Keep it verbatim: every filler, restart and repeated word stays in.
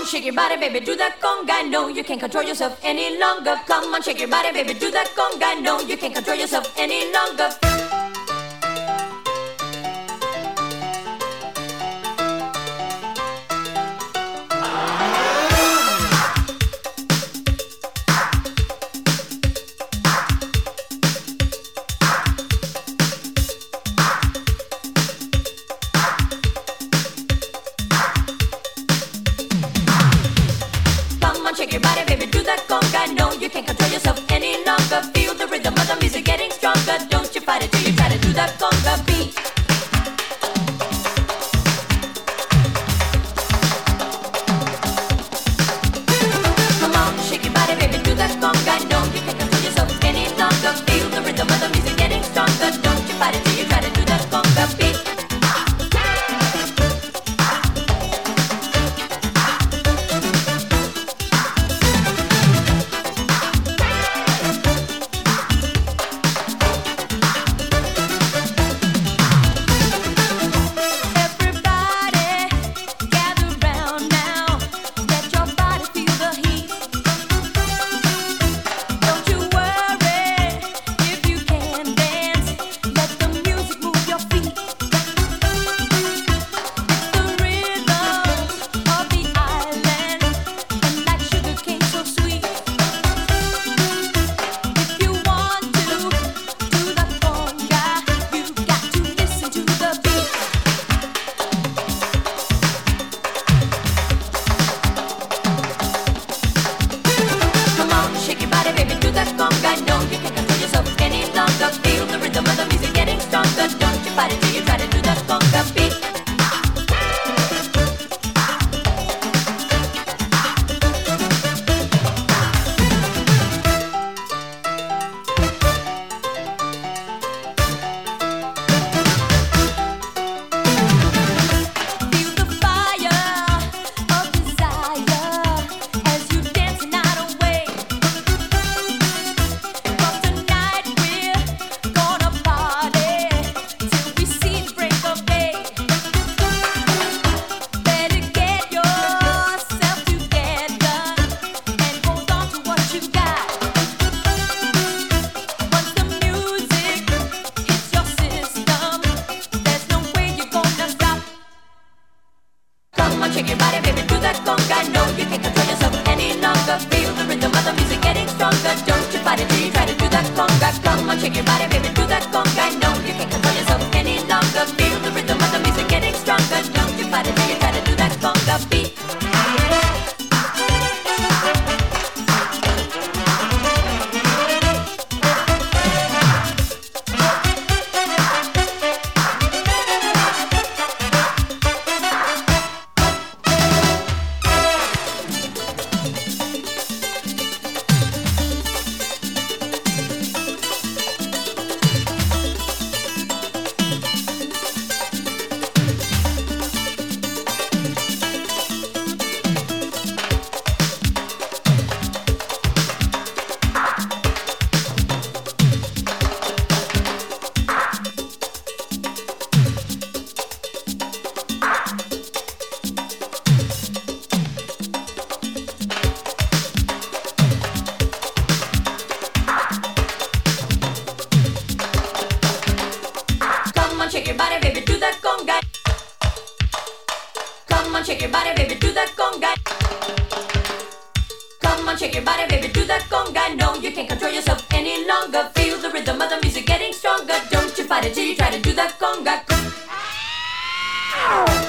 shake your body, baby, do that conga. No, you can't control yourself any longer. Come on, shake your body, baby, do that conga. No, you can't control yourself any longer. Shake your body, baby, do that conga. No, you can't control yourself any longer. Feel the rhythm of the music getting stronger. Don't you fight it till you try to do that conga beat. Come on, shake your body, baby, do that conga. No, you can't control yourself any longer. Feel the rhythm of the music getting stronger. Don't you fight it till you try to do that conga beat. Feel the rhythm of the music getting stronger. Don't you fight it till you try to do that conga beat. Feel the fire of desire as you dance the night away. From tonight we're gonna party till we see the break of day. Better get yourself together and hold on to what you got. Once the music hits your system, there's no way you're gonna stop. Come on, shake your body, baby, do that conga. No, you can't control yourself any longer. Feel the rhythm of the music getting stronger. Don't you fight it till you try to do that conga. Come on, shake your body, baby, do that conga. No, you can't control yourself any longer. Feel the rhythm of the music getting stronger. Don't you fight it till you try to do that conga beat. Come on, shake your body, baby, do that conga. Come on, shake your body, baby, do that conga. Come on, shake your body, baby, do that conga. No, you can't control yourself any longer. Feel the rhythm of the music getting stronger. Don't you fight it till you try to do that conga.